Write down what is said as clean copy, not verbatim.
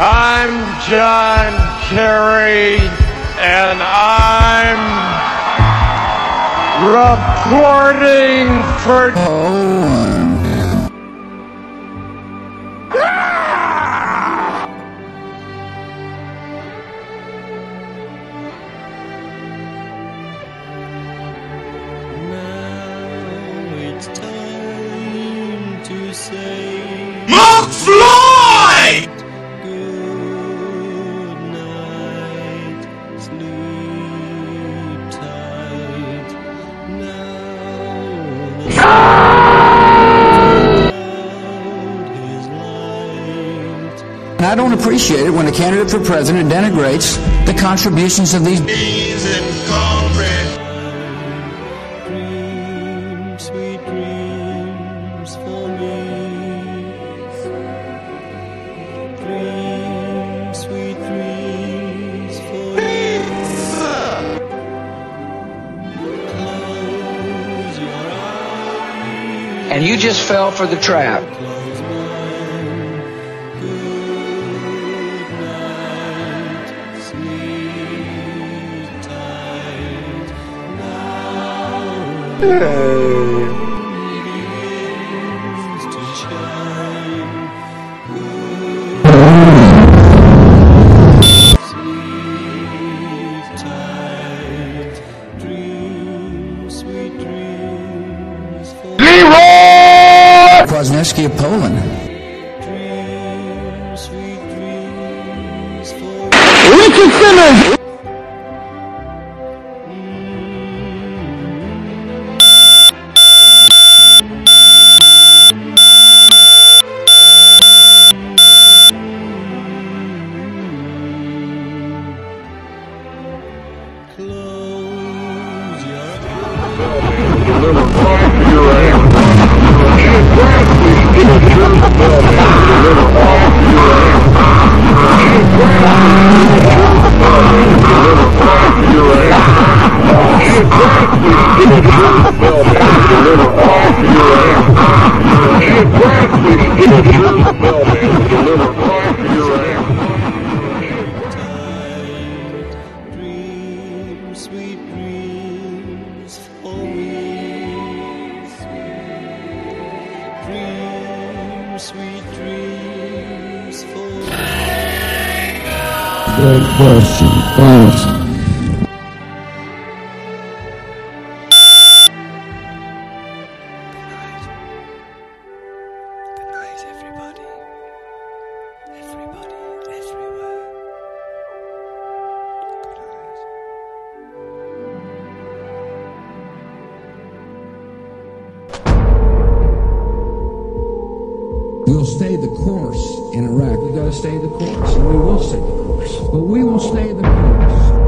I'm John Kerry, and I'm reporting for... Mark Floyd! Good night, sleep tight. Now his light. And I don't appreciate it when a candidate for president denigrates the contributions of these Beans and cornbread. Dream, sweet dreams for me. Dream, sweet dreams for you. Close your eyes. and you just fell for the trap. Close mine. Good night. Sleep tight. Now begins to shine. Sleep tight. Dream, sweet dreams for Kwasniewski of Poland. dream, sweet dreams for Richard Simmons! close your dream, sweet dreams for me. Dream, sweet dreams for me. Great question. Thanks. Good night, everybody. Everybody, everywhere. Good night. We'll stay the course in Iraq. We've got to stay the course, and we will stay the course. But we will stay the course.